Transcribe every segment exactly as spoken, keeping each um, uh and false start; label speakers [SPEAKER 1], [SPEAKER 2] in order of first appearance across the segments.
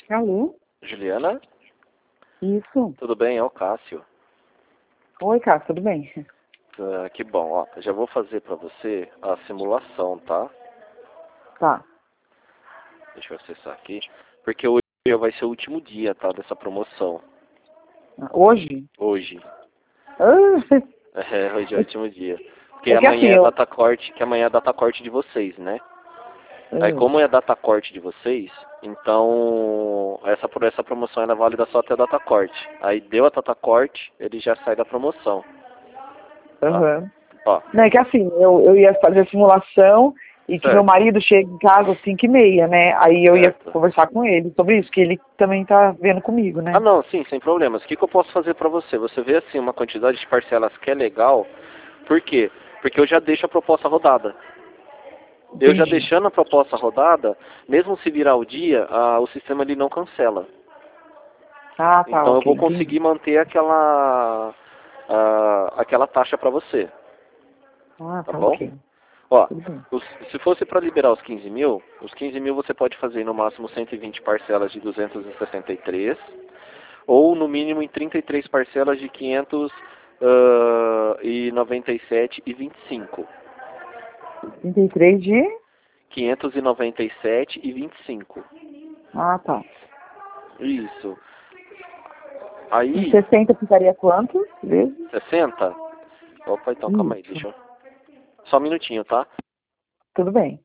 [SPEAKER 1] Alô?
[SPEAKER 2] Juliana?
[SPEAKER 1] Isso.
[SPEAKER 2] Tudo bem? É o Cássio.
[SPEAKER 1] Oi, Cássio, tudo bem?
[SPEAKER 2] Ah, que bom, ó. Já vou fazer pra você a simulação, tá?
[SPEAKER 1] Tá.
[SPEAKER 2] Deixa eu acessar aqui. Porque hoje vai ser o último dia, tá? Dessa promoção.
[SPEAKER 1] Hoje?
[SPEAKER 2] Hoje.
[SPEAKER 1] Ah,
[SPEAKER 2] É, hoje é o último dia. Porque
[SPEAKER 1] é que assim,
[SPEAKER 2] amanhã é
[SPEAKER 1] eu...
[SPEAKER 2] data corte, que amanhã é data corte de vocês, né? Aí
[SPEAKER 1] ah,
[SPEAKER 2] como é data corte de vocês, então essa, essa promoção ela é válida só até a data corte. Aí deu a data corte, ele já sai da promoção. Tá?
[SPEAKER 1] Aham.
[SPEAKER 2] Ó,
[SPEAKER 1] Não, é que assim, eu, eu ia fazer a simulação e que meu
[SPEAKER 2] certo,
[SPEAKER 1] marido chega em casa às cinco e meia, né? Aí eu ia
[SPEAKER 2] certo.
[SPEAKER 1] conversar com ele sobre isso, que ele também tá vendo comigo,
[SPEAKER 2] Ah
[SPEAKER 1] né?
[SPEAKER 2] não, sim, sem problemas. O que, que eu posso fazer pra você? Você vê assim uma quantidade de parcelas que é legal. Por quê? Porque eu já deixo a proposta rodada. Eu já
[SPEAKER 1] Entendi.
[SPEAKER 2] deixando a proposta rodada, mesmo se virar o dia, a, o sistema ele não cancela.
[SPEAKER 1] Ah, tá,
[SPEAKER 2] Então eu
[SPEAKER 1] ok,
[SPEAKER 2] vou
[SPEAKER 1] entendi.
[SPEAKER 2] conseguir manter aquela a, aquela taxa pra você,
[SPEAKER 1] Ah,
[SPEAKER 2] tá
[SPEAKER 1] tá,
[SPEAKER 2] bom?
[SPEAKER 1] ok.
[SPEAKER 2] Ó,
[SPEAKER 1] Tudo bem.
[SPEAKER 2] os- se fosse para liberar os quinze mil, os quinze mil você pode fazer no máximo cento e vinte parcelas de duzentos e sessenta e três, ou no mínimo em trinta e três parcelas de quinhentos e noventa e sete e vinte e cinco.
[SPEAKER 1] trinta e três de...
[SPEAKER 2] quinhentos e noventa e sete e vinte e cinco.
[SPEAKER 1] Ah, tá.
[SPEAKER 2] Isso.
[SPEAKER 1] Em
[SPEAKER 2] Aí,
[SPEAKER 1] sessenta ficaria quanto? Vezes?
[SPEAKER 2] sessenta. Opa, então calma aí,
[SPEAKER 1] Isso.
[SPEAKER 2] deixa eu... Só um minutinho, tá?
[SPEAKER 1] Tudo bem.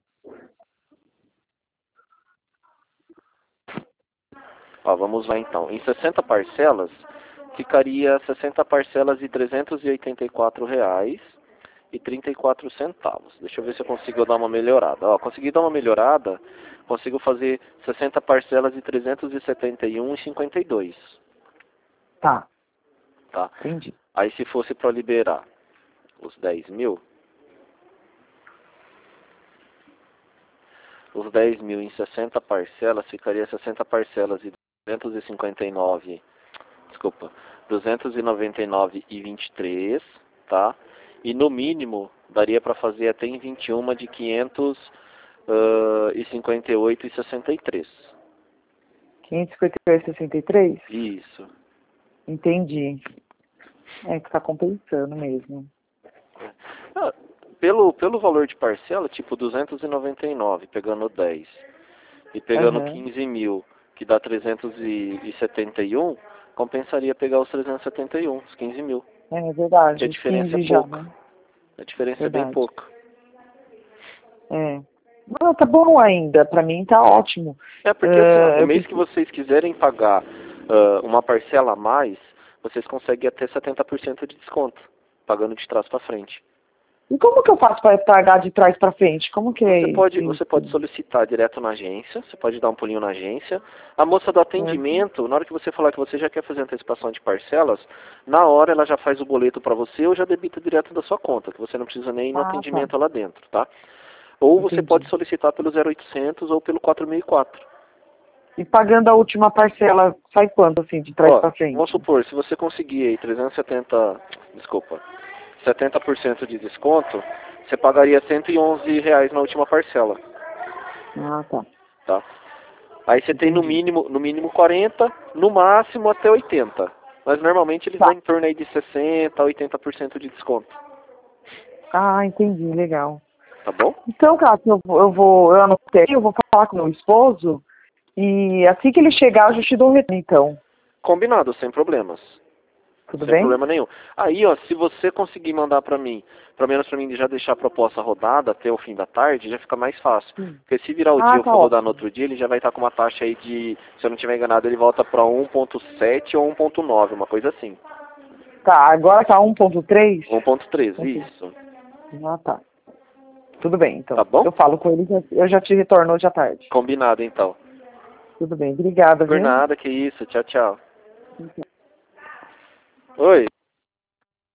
[SPEAKER 2] Ó, vamos lá então. Em sessenta parcelas, ficaria sessenta parcelas de trezentos e oitenta e quatro reais e trinta e quatro centavos. Deixa eu ver se eu consigo dar uma melhorada. Ó, consegui dar uma melhorada, consigo fazer sessenta parcelas de trezentos e setenta e um e cinquenta e dois,
[SPEAKER 1] Tá,
[SPEAKER 2] tá?
[SPEAKER 1] entendi.
[SPEAKER 2] Aí se fosse para liberar os dez mil, os dez mil em sessenta parcelas, ficaria sessenta parcelas de duzentos e cinquenta e nove, desculpa, duzentos e noventa e nove e vinte e três, tá? E no mínimo daria para fazer até em vinte e um de quinhentos e cinquenta e oito e sessenta e três.
[SPEAKER 1] quinhentos e cinquenta e oito e sessenta e três?
[SPEAKER 2] Isso.
[SPEAKER 1] Entendi. É que tá compensando mesmo.
[SPEAKER 2] Ah, pelo, pelo valor de parcela, tipo duzentos e noventa e nove, pegando dez, e pegando
[SPEAKER 1] Aham.
[SPEAKER 2] quinze mil, que dá trezentos e setenta e um, compensaria pegar os trezentos e setenta e um, os quinze mil.
[SPEAKER 1] É
[SPEAKER 2] Que a
[SPEAKER 1] verdade, os
[SPEAKER 2] diferença é
[SPEAKER 1] quinze já,
[SPEAKER 2] pouca.
[SPEAKER 1] né?
[SPEAKER 2] A diferença é bem
[SPEAKER 1] Verdade.
[SPEAKER 2] pouca.
[SPEAKER 1] É. Não, tá bom ainda. Pra mim tá ótimo.
[SPEAKER 2] É porque assim, ó,
[SPEAKER 1] Ah,
[SPEAKER 2] o
[SPEAKER 1] eu
[SPEAKER 2] mês que
[SPEAKER 1] preciso...
[SPEAKER 2] vocês quiserem pagar ah, uma parcela a mais, vocês conseguem até setenta por cento de desconto, pagando de trás para frente.
[SPEAKER 1] E como que eu faço para pagar de trás pra frente? Como que é
[SPEAKER 2] Você pode,
[SPEAKER 1] isso?
[SPEAKER 2] você pode solicitar direto na agência, você pode dar um pulinho na agência. A moça do
[SPEAKER 1] Certo?
[SPEAKER 2] atendimento, na hora que você falar que você já quer fazer antecipação de parcelas, na hora ela já faz o boleto para você ou já debita direto da sua conta, que você não precisa nem ir no
[SPEAKER 1] Ah, tá.
[SPEAKER 2] atendimento lá dentro, tá? Ou você
[SPEAKER 1] Entendi.
[SPEAKER 2] pode solicitar pelo zero oitocentos ou pelo quatro mil e quatro.
[SPEAKER 1] E pagando a última parcela, sai quanto, assim, de trás
[SPEAKER 2] Ó,
[SPEAKER 1] pra
[SPEAKER 2] vamos
[SPEAKER 1] frente?
[SPEAKER 2] supor, se você conseguir aí trezentos e setenta, desculpa, setenta por cento de desconto, você pagaria cento e onze reais na última parcela,
[SPEAKER 1] Ah, tá.
[SPEAKER 2] tá? Aí você tem no
[SPEAKER 1] Entendi.
[SPEAKER 2] mínimo, no mínimo quarenta, no máximo até oitenta. Mas normalmente eles dão
[SPEAKER 1] Tá.
[SPEAKER 2] em torno aí de sessenta a oitenta por cento de desconto,
[SPEAKER 1] Ah, entendi. Legal.
[SPEAKER 2] tá bom?
[SPEAKER 1] Então, Cássio, eu vou, eu vou, eu anotei, eu vou falar com meu esposo e assim que ele chegar, eu já te dou um retorno, então.
[SPEAKER 2] Combinado, sem problemas.
[SPEAKER 1] Tudo
[SPEAKER 2] Sem
[SPEAKER 1] bem?
[SPEAKER 2] problema nenhum. Aí, ó, se você conseguir mandar pra mim, pelo menos pra mim já deixar a proposta rodada até o fim da tarde, já fica mais fácil.
[SPEAKER 1] Sim.
[SPEAKER 2] Porque se virar o dia
[SPEAKER 1] Ah,
[SPEAKER 2] e eu
[SPEAKER 1] tá
[SPEAKER 2] for rodar no
[SPEAKER 1] ótimo.
[SPEAKER 2] outro dia, ele já vai estar com uma taxa aí de, se eu não estiver enganado, ele volta pra um ponto sete ou um ponto nove, uma coisa assim.
[SPEAKER 1] Tá, agora tá um ponto três?
[SPEAKER 2] um ponto três,
[SPEAKER 1] Ok.
[SPEAKER 2] isso.
[SPEAKER 1] Ah, tá. Tudo bem,
[SPEAKER 2] Tá
[SPEAKER 1] então.
[SPEAKER 2] bom?
[SPEAKER 1] Eu falo com ele, eu já te retorno hoje à tarde.
[SPEAKER 2] Combinado, então.
[SPEAKER 1] Tudo bem. Obrigada,
[SPEAKER 2] Por
[SPEAKER 1] viu?
[SPEAKER 2] nada, que isso. Tchau, tchau. Oi.